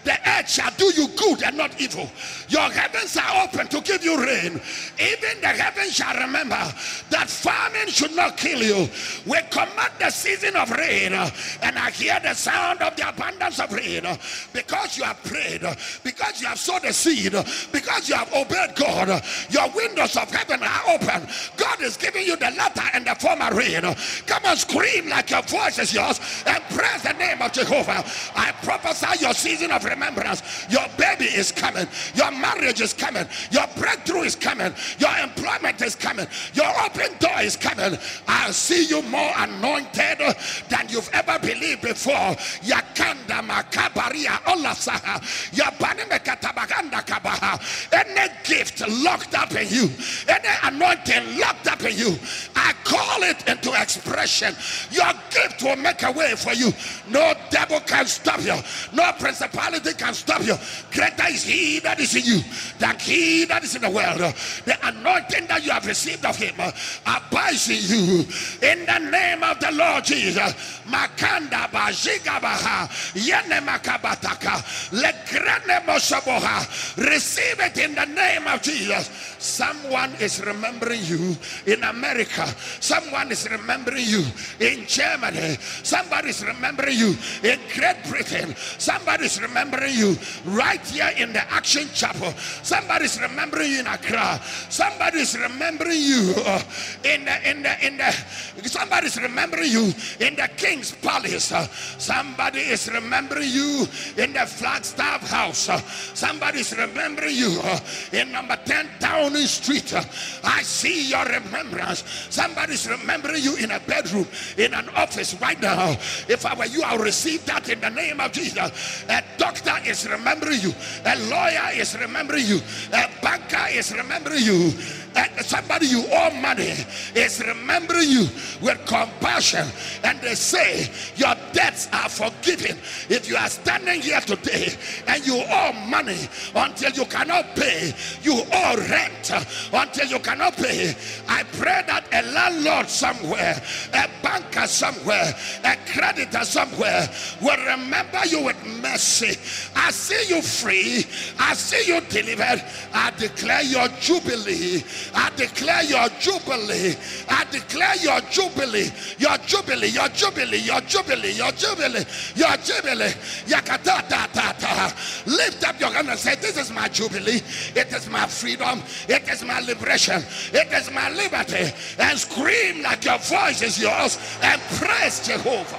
The earth shall do you good and not evil. Your heavens are open to give you rain. Even the heavens shall remember that famine should not kill you. We command the season of rain, and I hear the sound of the abundance of rain, because you have prayed, because you have sowed the seed, because you have obeyed God. Your windows of heaven are open. God is giving you the latter and the former rain. Come on, scream like your voice is yours and praise the name of Jehovah. I prophesy your season of remembrance. Your baby is coming. Your marriage is coming. Your breakthrough is coming. Your employment is coming. Your open door is coming. I'll see you more anointed than you've ever believed before. Yakanda makabaria olasaha. Yabanimekatabaganda kabaha. Any gift locked up in you, any anointing locked up in you, I call it into expression. Your gift will make a way for you. No devil can stop you. No principality can stop you. Greater is he that is in you than he that is in the world. The anointing that you have received of him abides in you. In the name of the Lord Jesus. Makanda bajigabaha yene makabataka legrene mosaboha. Receive it in the name of Jesus. Someone is remembering you in America. Someone is remembering you in Germany. Somebody is remembering you in Great Britain. Somebody is remembering you right here in the Action Chapel. Somebody is remembering you in Accra. Somebody is remembering you uh, in the in the in the. Somebody is remembering you in the King's Palace. Uh, somebody is remembering you in the Flagstaff House. Uh, somebody is remembering you uh, in number ten Downing Street. Uh, I see your remembrance. Somebody is remembering you in a bedroom, in an office right now. If I were you, I would receive that in the name of Jesus. A doctor is remembering you. A lawyer is remembering you. A banker is remembering you. And somebody you owe money is remembering you with compassion, and they say your debts are forgiven. If you are standing here today and you owe money until you cannot pay, you owe rent until you cannot pay, I pray that a landlord somewhere, a banker somewhere, a creditor somewhere will remember you with mercy. I see you free. I see you delivered. I declare your jubilee. I declare your jubilee. I declare your jubilee. Your jubilee. Your jubilee. Your jubilee. Your jubilee. Your jubilee. Yakata ta ta ta. Lift up your hand and say, this is my jubilee. It is my freedom. It is my liberation. It is my liberty. And scream like your voice is yours and praise Jehovah.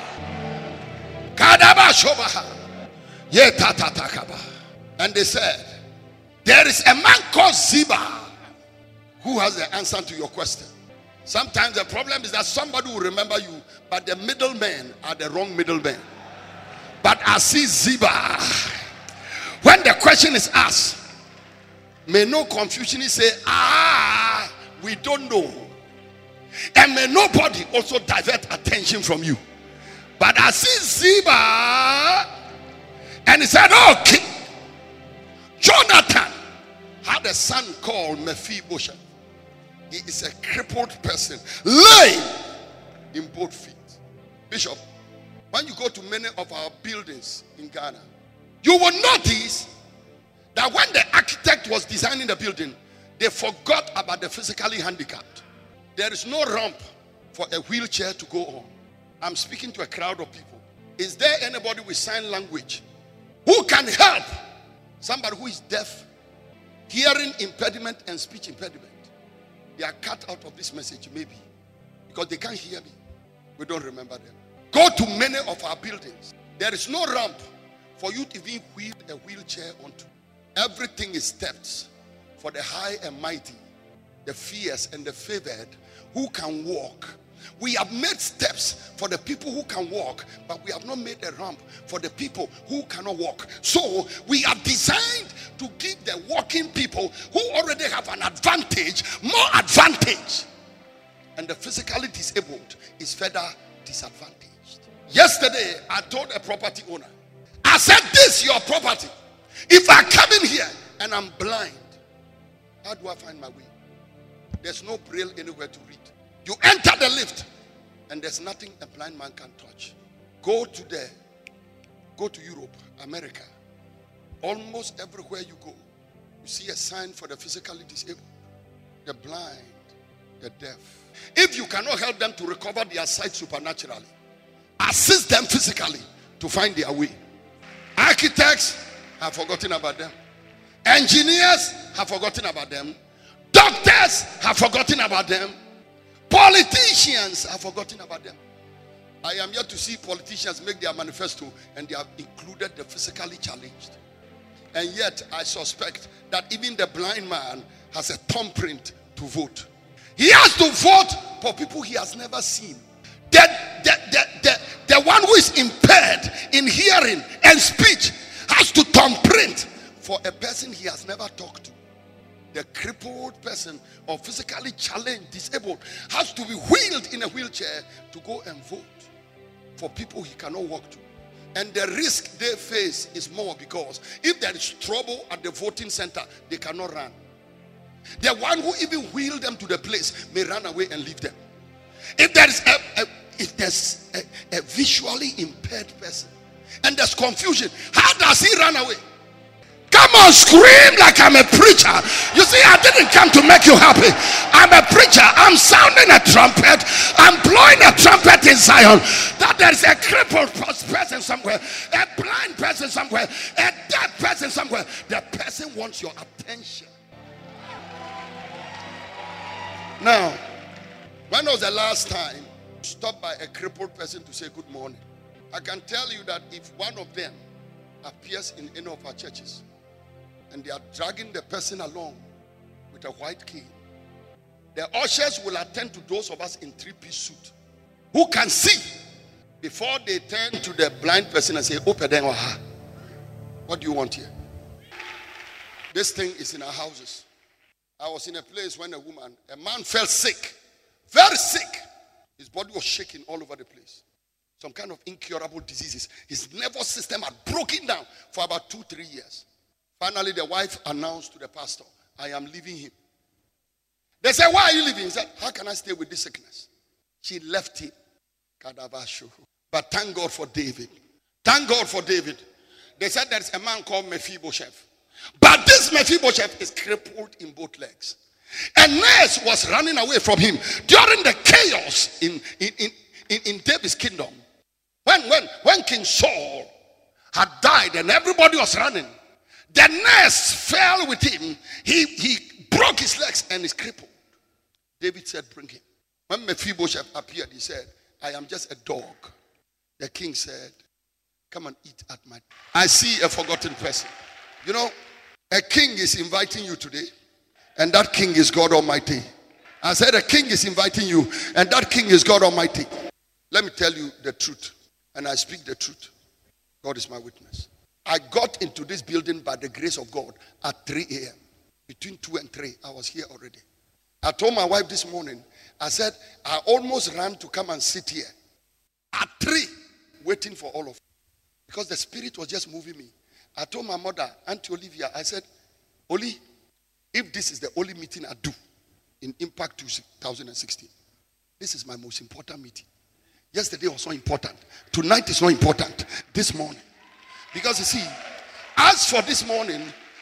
Kadaba shobaha. Ye ta ta ta kaba. And they said, there is a man called Ziba who has the answer to your question. Sometimes the problem is that somebody will remember you, but the middlemen are the wrong middlemen. But I see Ziba. When the question is asked, may no confusionist say, ah, we don't know. And may nobody also divert attention from you. But I see Ziba, and he said, oh, King Jonathan had a son called Mephibosheth. He is a crippled person, lame in both feet. Bishop, when you go to many of our buildings in Ghana, you will notice that when the architect was designing the building, they forgot about the physically handicapped. There is no ramp for a wheelchair to go on. I'm speaking to a crowd of people. Is there anybody with sign language who can help somebody who is deaf, hearing impediment and speech impediment? They are cut out of this message, maybe, because they can't hear me. We don't remember them. Go to many of our buildings. There is no ramp for you to even wheel a wheelchair onto. Everything is steps for the high and mighty, the fierce and the favored who can walk. We have made steps for the people who can walk, but we have not made a ramp for the people who cannot walk. So we have designed to give the walking people who already have an advantage more advantage, and the physically disabled is further disadvantaged. Yesterday I told a property owner, I said, this is your property. If I come in here and I'm blind, how do I find my way? There's no braille anywhere to read. You enter the lift and there's nothing a blind man can touch. Go to the, go to Europe, America, Almost everywhere you go, you see a sign for the physically disabled, the blind, the deaf. If you cannot help them to recover their sight supernaturally, assist them physically to find their way. Architects have forgotten about them. Engineers have forgotten about them. Doctors have forgotten about them. Politicians have forgotten about them. I am yet to see politicians make their manifesto and they have included the physically challenged. And yet I suspect that even the blind man has a thumbprint to vote. He has to vote for people he has never seen. The, the, the, the, the one who is impaired in hearing and speech has to thumbprint for a person he has never talked to. The crippled person or physically challenged, disabled, has to be wheeled in a wheelchair to go and vote for people he cannot walk to. And the risk they face is more because if there is trouble at the voting center, they cannot run. The one who even wheeled them to the place may run away and leave them. If there is a, a if there's a, a visually impaired person and there's confusion, how does he run away? Come on, scream like I'm a preacher. You see, I didn't come to make you happy. I'm a preacher. I'm sounding a trumpet. I'm blowing a trumpet in Zion. That there's a crippled person somewhere, a blind person somewhere, a dead person somewhere. The person wants your attention. Now, when was the last time you stopped by a crippled person to say good morning? I can tell you that if one of them appears in any of our churches and they are dragging the person along with a white cane, the ushers will attend to those of us in three-piece suit who can see before they turn to the blind person and say, open them. What do you want here? This thing is in our houses. I was in a place when a woman, a man fell sick, very sick. His body was shaking all over the place. Some kind of incurable diseases. His nervous system had broken down for about two, three years. Finally, the wife announced to the pastor, I am leaving him. They said, why are you leaving? He said, how can I stay with this sickness? She left him. But thank God for David. Thank God for David. They said there's a man called Mephibosheth. But this Mephibosheth is crippled in both legs. A nurse was running away from him during the chaos in, in, in, in, in David's kingdom. When, when, when King Saul had died and everybody was running, the nurse fell with him. He, he broke his legs and is crippled. David said, bring him. When Mephibosheth appeared, he said, I am just a dog. The king said, come and eat at my... I see a forgotten person. You know, a king is inviting you today, and that king is God Almighty. I said a king is inviting you, and that king is God Almighty. Let me tell you the truth, and I speak the truth. God is my witness. I got into this building by the grace of God at three a.m. Between two and three, I was here already. I told my wife this morning, I said, I almost ran to come and sit here at three, waiting for all of you. Because the spirit was just moving me. I told my mother, Auntie Olivia, I said, Oli, if this is the only meeting I do in Impact two thousand sixteen, this is my most important meeting. Yesterday was not important. Tonight is not important. This morning. Because you see, as for this morning,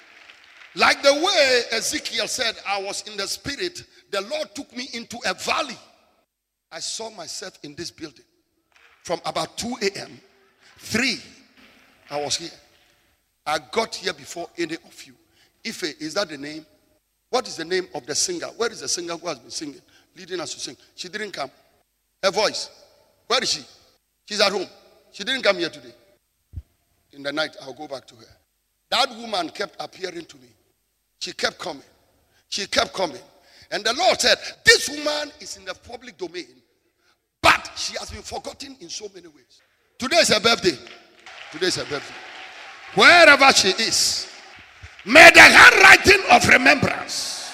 like the way Ezekiel said, I was in the spirit, the Lord took me into a valley. I saw myself in this building. From about two a.m., three, I was here. I got here before any of you. Ife, is that the name? What is the name of the singer? Where is the singer who has been singing, leading us to sing? She didn't come. Her voice, where is she? She's at home. She didn't come here today. In the night, I'll go back to her. That woman kept appearing to me. She kept coming. She kept coming. And the Lord said, this woman is in the public domain, but she has been forgotten in so many ways. Today is her birthday. Today is her birthday. Wherever she is, may the handwriting of remembrance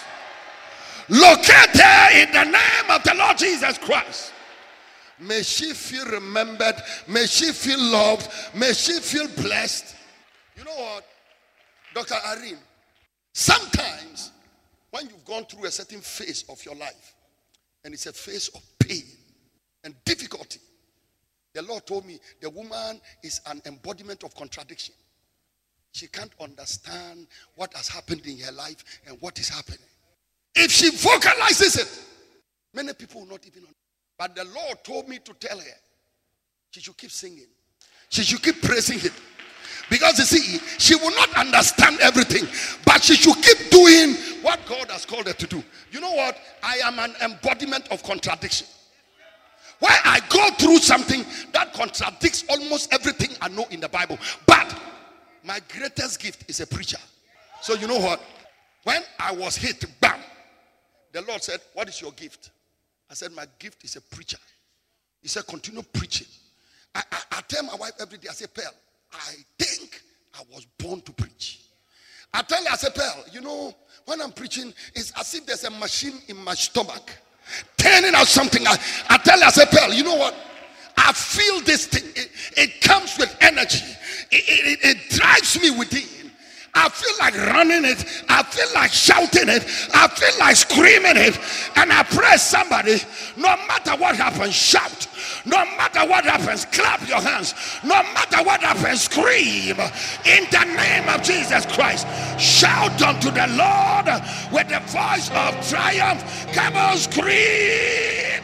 locate her in the name of the Lord Jesus Christ. May she feel remembered. May she feel loved. May she feel blessed. You know what, Doctor Arin? Sometimes when you've gone through a certain phase of your life, and it's a phase of pain and difficulty, the Lord told me the woman is an embodiment of contradiction. she can't understand what has happened in her life and what is happening. If she vocalizes it, many people will not even understand. But the Lord told me to tell her she should keep singing. She should keep praising him. Because you see, she will not understand everything, but she should keep doing what God has called her to do. You know what? I am an embodiment of contradiction. Why I go through something that contradicts almost everything I know in the Bible. But my greatest gift is a preacher. So you know what? When I was hit, bam, the Lord said, what is your gift? I said, my gift is a preacher. He said, continue preaching. I, I, I tell my wife every day, I say, Pearl, I think I was born to preach. I tell her, I say, Pearl, you know, when I'm preaching, it's as if there's a machine in my stomach turning out something. I, I tell her, I say, Pearl, you know what? I feel this thing. It, it comes with energy. It, it, it drives me within. I feel like running it. I feel like shouting it. I feel like screaming it. And I pray somebody, no matter what happens, shout. No matter what happens, clap your hands. No matter what happens, scream. In the name of Jesus Christ, shout unto the Lord with the voice of triumph. Come on, scream.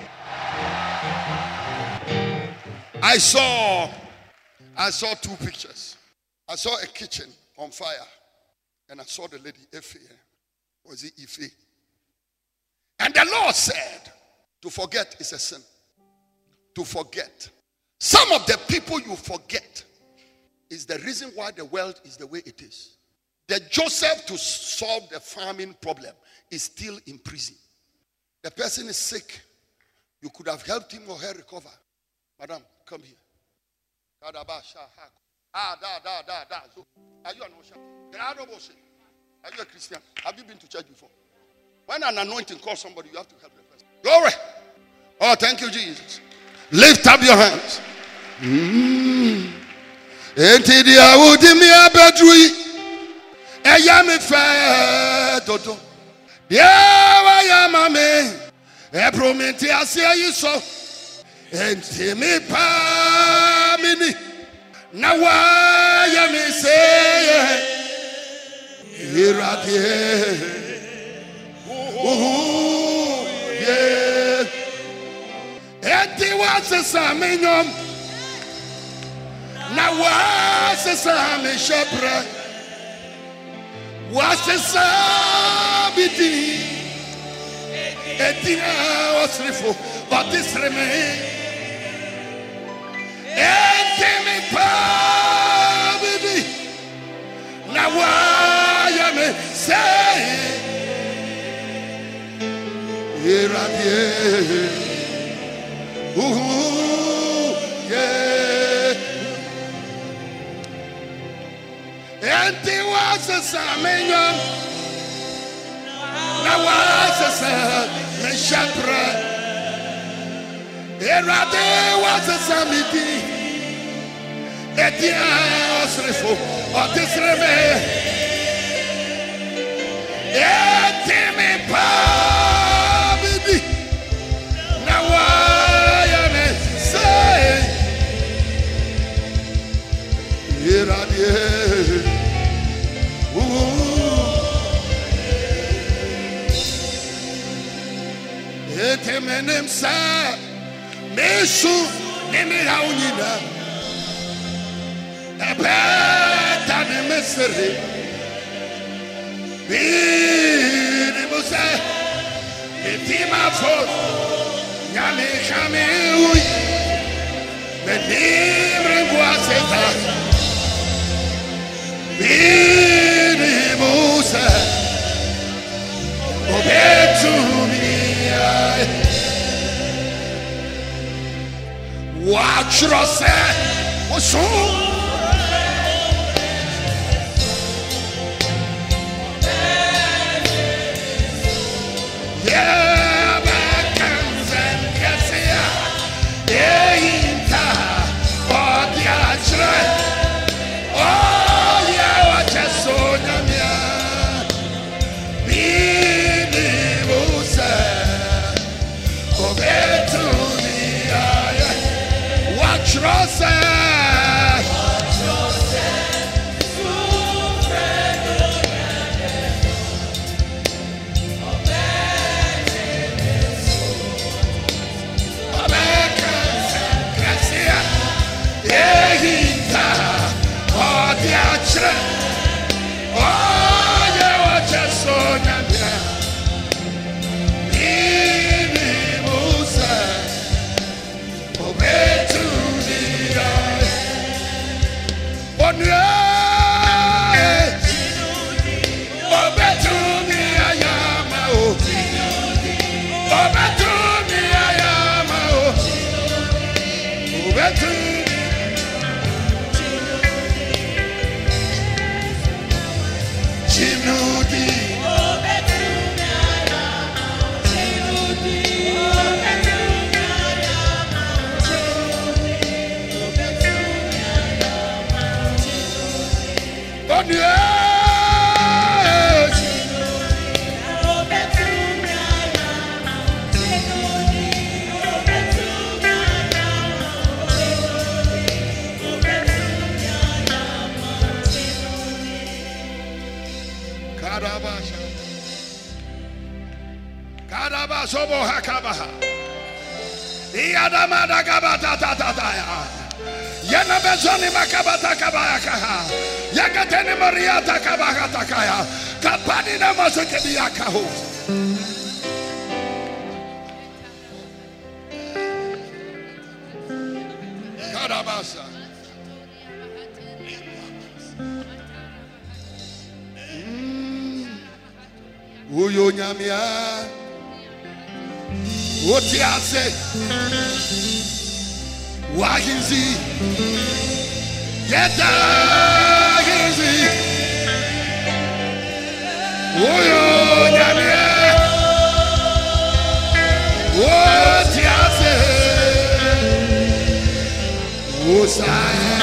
I saw, I saw two pictures. I saw a kitchen on fire. And I saw the lady, Ife. Was it Ife? And the Lord said, to forget is a sin. To forget. Some of the people you forget is the reason why the world is the way it is. The Joseph to solve the famine problem is still in prison. The person is sick. You could have helped him or her recover. Madam, come here. Ah, da, da, da, da. So, are you an Ocean? Are you a Christian? Have you been to church before? When an anointing calls somebody, you have to help the person. Glory. Oh, thank you, Jesus. Lift up your hands. Mm. Enti dia udimi abedui. Eya mi fe dodo. Dia wa ya mame. E prometi asia yiso. Enti mi pa mini. Na wa ya mi se. Iradie. Oh, yeah. Enti wa se samenyom. Na wa se same shepre. Wa se sabiti. Enti na osrifo. But this remain. Enti mi pa bibi. Na wa ya me say. Iradie. Ooh, yeah. Enti was a samenyom. Na was a me shapra. Erade was a samiti. Etia osrefo. Otisreme. Eti me pa. Etemenem sa mesu nemihaunina ebeta ne mesere bini musa etima fo nyame chame ui menimre guaseta bini musa obetu watch yourself. What's wrong? Yeah, back and Cassia. Yeah, oh, yeah, oh, yeah, what you saw, Namia. Be the Musa. Go back to me. Watch yourself. Wachre. Oh, yeah, watch us so nyamia. Ini Musa. Obetu dia. Onye. Obetu dia yama o. Obetu dia yama o. Obetu. Chinudi. Sobo hakabaha. Iyadama da gabata ta ta ta ya. Yana bezoni makabata kabaya kaha. Yakatene mariata kabaha takaya. Kapani na masake biyakaho. Karabasa. Uyo nyamia. Otiase Waginzi Yeta Waginzi Oyo Nyamia Otiase Osaya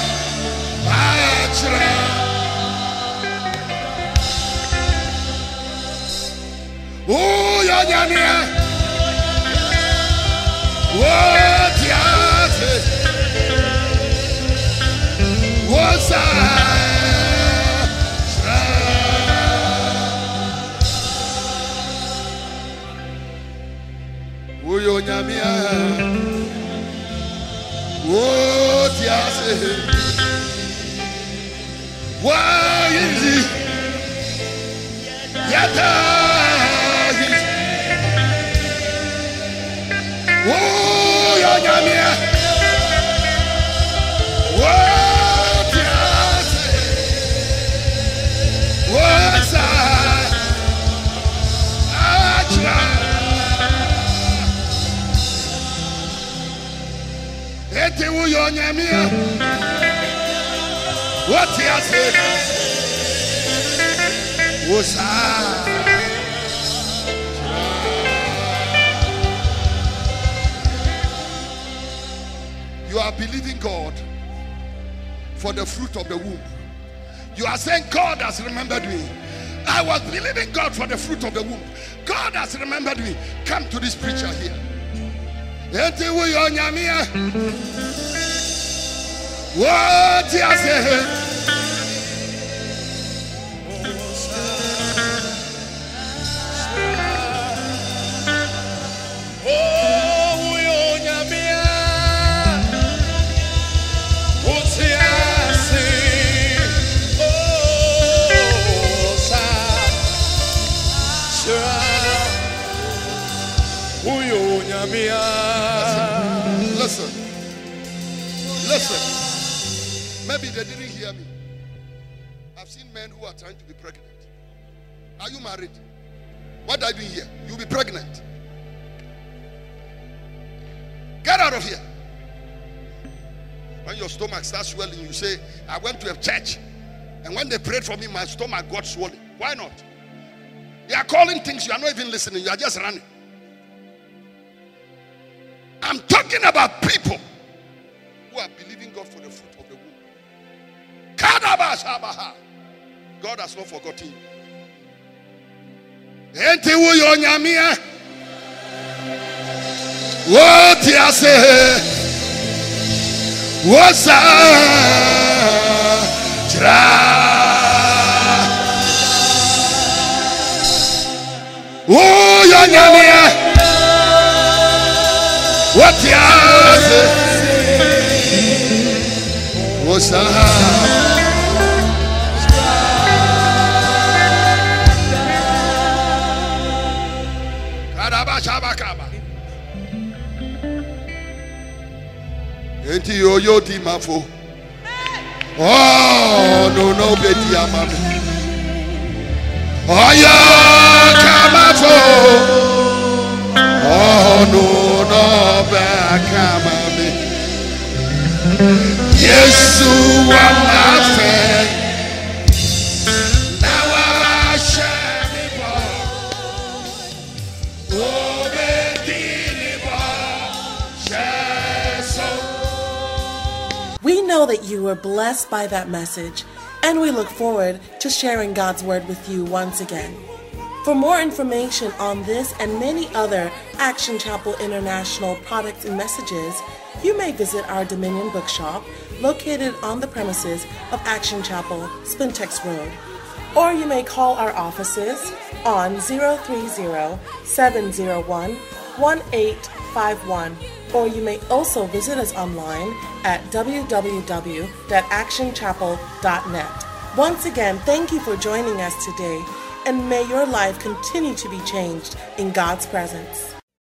Achra Oyo Nyamia What yes, what's I? Uyo nyamia, what yes, why is it? Yata. Oh, yo nyamia. What yes. What's I? Achra. Ete wo yo nyamia. What yes. What's I? You are believing God for the fruit of the womb. You are saying, God has remembered me. I was believing God for the fruit of the womb. God has remembered me. Come to this preacher here. What you say? Listen, listen. Maybe they didn't hear me. I've seen men who are trying to be pregnant. Are you married? What are you doing here? You'll be pregnant. Get out of here. When your stomach starts swelling, you say, I went to a church, and when they prayed for me, my stomach got swollen. Why not? They are calling things you are not even listening. You are just running. I'm talking about people who are believing God for the fruit of the womb. God has not forgotten you. Enti wo yo nyamia. Wo ti ase. Wo sa tra. Wo yo nyamia. Wo ti ase. Wo sa enti yo yo di mafo. Oh no no beti amame. Oh yo kamafo. Oh no no ba kamame. Yesu wa mafe. We know that you were blessed by that message, and we look forward to sharing God's Word with you once again. For more information on this and many other Action Chapel International products and messages, you may visit our Dominion Bookshop located on the premises of Action Chapel, Spintex Road. Or you may call our offices on zero three zero, seven zero one, one eight five one. Or you may also visit us online at w w w dot action chapel dot net. Once again, thank you for joining us today, and may your life continue to be changed in God's presence.